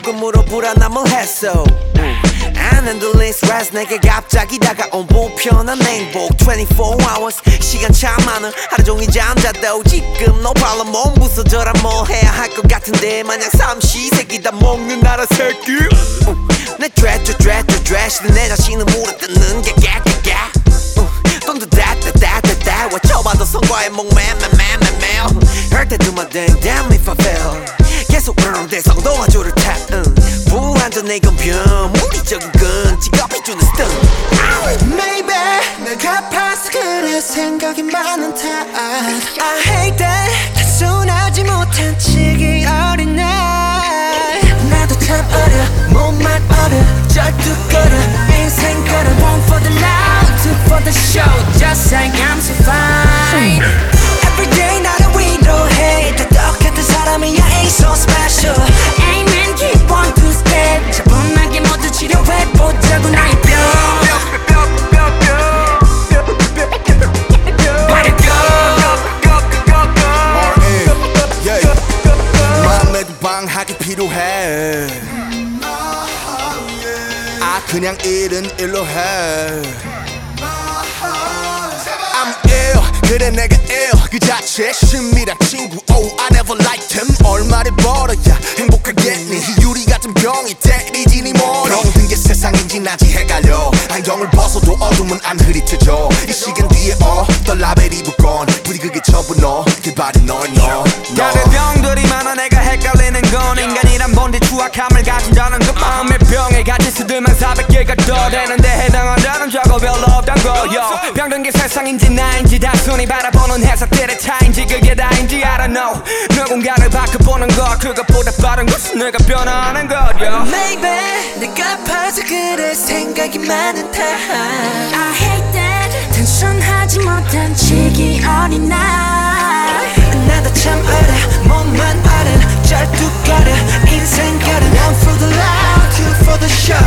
조금으로 불안함을 했어. 안 흔들린 스트레스 내게 갑자기 다가온 불편한 행복 24 hours 시간 참 많은 하루 종일 잠자도 지금 no problem 몸 부서져라 뭐 해야 할 것 같은데 마냥 삼시세끼 다 먹는 나라 새끼 내 드레시는 내 자신을 물어뜯는 게 깨깨깨 돈 다다다다다 외쳐봐도 성과에 목매매매매매 Hurt that do my thing damn if I fail 계속 대성도 화조를 타 불완전 내 건변 물리적인 건 직업이 주는 스턴 Maybe 내가 갚아서 그래 생각이 많은 탓 I hate that 단순하지 못한 치기 어린 날 나도 참 어려 몸만 어려 절뚝거려 인생 걸어 One for the loud, two for the show Just like I'm so fine Everyday 나를 위로해 다 똑같은 사람이야 ain't so special Amen keep on two step 차분하게 모두 치료해보자고 나의 뼈 마음에도 방학이 필요해 아 그냥 일은 일로 해 I'm ill 그래 내가 ill 그 자체 심이란 친구 Oh I never liked him 얼마를 벌어야 행복하겠니 희유리 같은 병이 때리지 니 머리 병든 게 세상인지 낮이 헷갈려 안경을 벗어도 어둠은 안 흐릿해져 이 시간 뒤에 어떤 라벨이 붙건 부디 그게 전부 너 그 발이 너 다른 병들이 많아 내가 헷갈리는 건 인간이란 뭔데 추악함을 가진다는 그 마음의 병에 갇힌 수들만 400개가 더 되는데 해당한다는 저거 별로 없단 거요 병든 게 세상인지 나인지 단순히 바라보는 해석들의 차인지 그게 다인지 I don't know 누군가를 바꿔보는 것 그것보다 빠른 것은 내가 변화하는 거요 Maybe 내가 아파서 그래 생각이 많은 탓 I hate that 단순하지 못한 치기 어린 날 나도 참 어려 몸만 어려 절뚝거려 인생 걸어 One for the loud, two for the show